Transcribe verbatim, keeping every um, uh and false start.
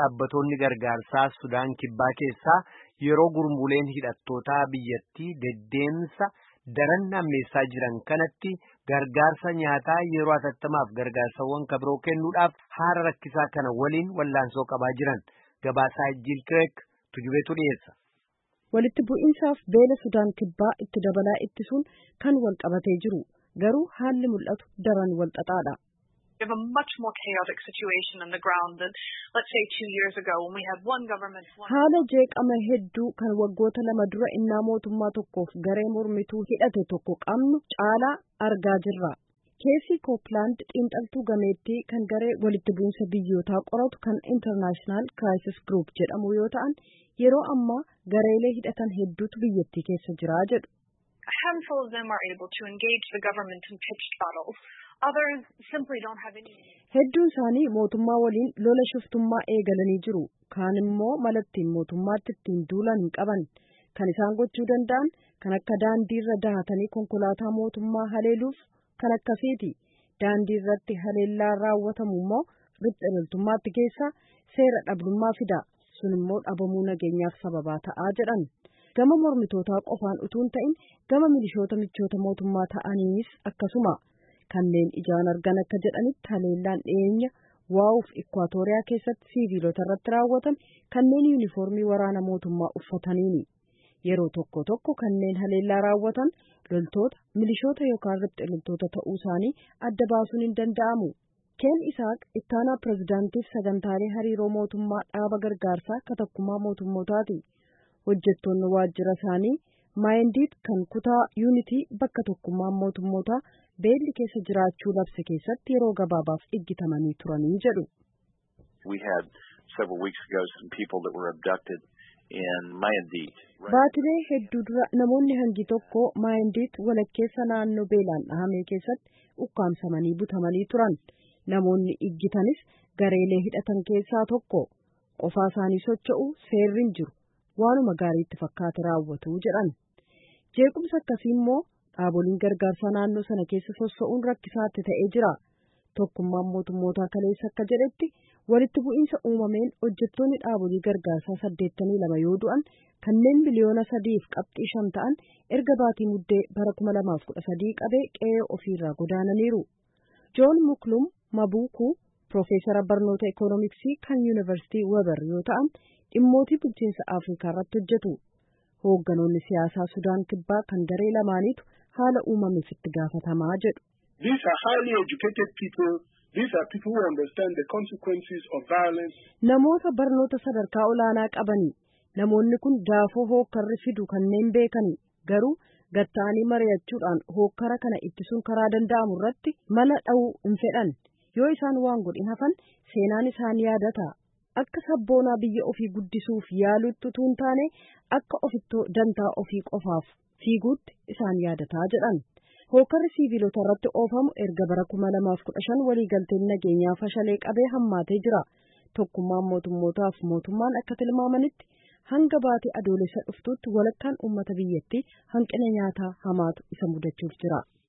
dhaabbattoonni gargaarsaa Sudaan Kibbaa keessaa yeroo gurmuuleen hidhattootaa biyyattii deddeemsa daran hammeessaa jiran kanatti gargaarsa nyaataa yeroo hatattamaaf gargaarsawwan kabiroo kennuudhaaf haala rakkisaa kana waliin wallaansoo qabaa jiran gabaasaa Jiil Kireek tujubeetu dhiyeessa. Walitti bu'iinsaaf beela Sudaan Kibbaa itti dabalaa ittisuun kan wal qabatee jiru garuu haalli mul'atu daran wal xaxaadha. We have a much more chaotic situation on the ground than, let's say, two years ago when we had one government. Haala jeeqama hedduu kan waggoota lama dura innaa mootummaa tokkoof garee mormituu hidhate tokko qabnu caalaa argaa jirra. Keesii Kooppilaand xiinxaltuu gameettii kan garee walitti bu'insa biyyootaa qoratu kan International Crisis Group jedhamu yoo ta'an yeroo ammaa gareelee hidhatan hedduutu biyyattii keessa jira jedhu. A handful of them are able to engage the government in pitched battles. Others simply don't have any. Hedduun isaanii mootummaa waliin lola shuftummaa eegalanii jiru. Kaan immoo malattiin mootummaatti ittiin duulan hin qaban. Kan isaan gochuu danda'an kan akka daandiirra dahatanii konkolaataa mootummaa haleeluuf kan akkasiiti. Daandii irratti haleellaan raawwatamu immoo riphxee loltummaatti geessa seera dhabdummaa fida. Sun immoo dhabamuu nageenyaaf sababaa ta'aa jedhan. Gama mormitootaa qofaan utuun ta'in gama milishoota michoota mootummaa ta'aniinis akkasuma. Kanneen ijaan argan akka jedhanitti haleellaan dhiyeenya waa'uuf Ikwaatooriyaa keessatti siiviilota irratti raawwatame kanneen yuunifoormii waraana mootummaa uffataniini. Yeroo tokko tokko kanneen haleellaa raawwatan loltoota, milishoota yookaan riphxee loltoota ta'uu isaanii adda baasuun hin danda'amu. Keen Isaaq ittaanaa pirezidaantiif sagantaalee hariiroo mootummaa dhaaba gargaarsaa katakkumaa mootummootaati. Hojjettoonni waajjira isaanii Maayindiit kan kutaa Yuunitii bakka tokkummaan mootummootaa beelli keessa jiraachuu labse keessatti yeroo gabaabaaf iggitamanii turanii jedhu. We had several weeks ago some people that were abducted in Mayandiit. Baatilee hedduu dura namoonni hangi tokko Maayindiit walakkeessa naannoo beelaan dhahame keessatti ukkaamsamanii butamanii turan. Namoonni iggitanis gareelee hidhatan keessaa tokko qofaa isaanii socho'u seerri hin jiru waanuma gaariitti fakkaate raawwatu jedhan. Jeequmsa akkasii immoo dhaaboliin gargaarsaa naannoo sana keessa sossa'uun rakkisaatti ta'ee jira. Tokkummaan mootummootaa kaleessa akka jedhetti walitti bu'iinsa uumameen hojjettoonni dhaabolii gargaarsaa saddeettamii lama yoo du'an kanneen miliyoona sadiif qabxii shan ta'an erga baatii muddee bara kuma lamaaf kudha sadii qabee qe'ee ofiirraa godaananiiru. Joon Muklum Mabuukuu Profeesara barnoota Ikoonomiksii kan Yuunivarsiitii Weber yoo ta'an dhimmootii bulchiinsa Afrikaa irratti hojjetu. Hoogganoonni siyaasaa Sudaan Kibbaa kan garee lamaaniitu haala uumameef itti gaafatamaa jedhu. These are highly educated people. These are people who understand the consequences of violence. Namoota barnoota sadarkaa olaanaa qabani. Namoonni kun daafoo hookkarri fidu kanneen beekani. Garuu gatta'anii mari'achuudhaan hookkara kana ittisuun karaa danda'amu irratti mala dha'uu hin fedhan. Yoo isaan waan godhin hafan seenaan isaan yaadata. Akka sabboonaa biyya ofii guddisuuf yaaluutti utuu hin taane akka ofittoo dantaa ofii qofaaf fiiguutti isaan yaadataa jedhan. Hookkarri siiviilota irratti oofamu erga bara kuma lamaaf kudha shan waliigalteen nageenyaa fashalee qabee hammaatee jira. Tokkummaan mootummootaaf mootummaan akka tilmaamanitti hanga baatii adoolessa dhuftuutti walakkaan uummata biyyattii hanqina nyaataa hamaatu isa mudachuuf jira.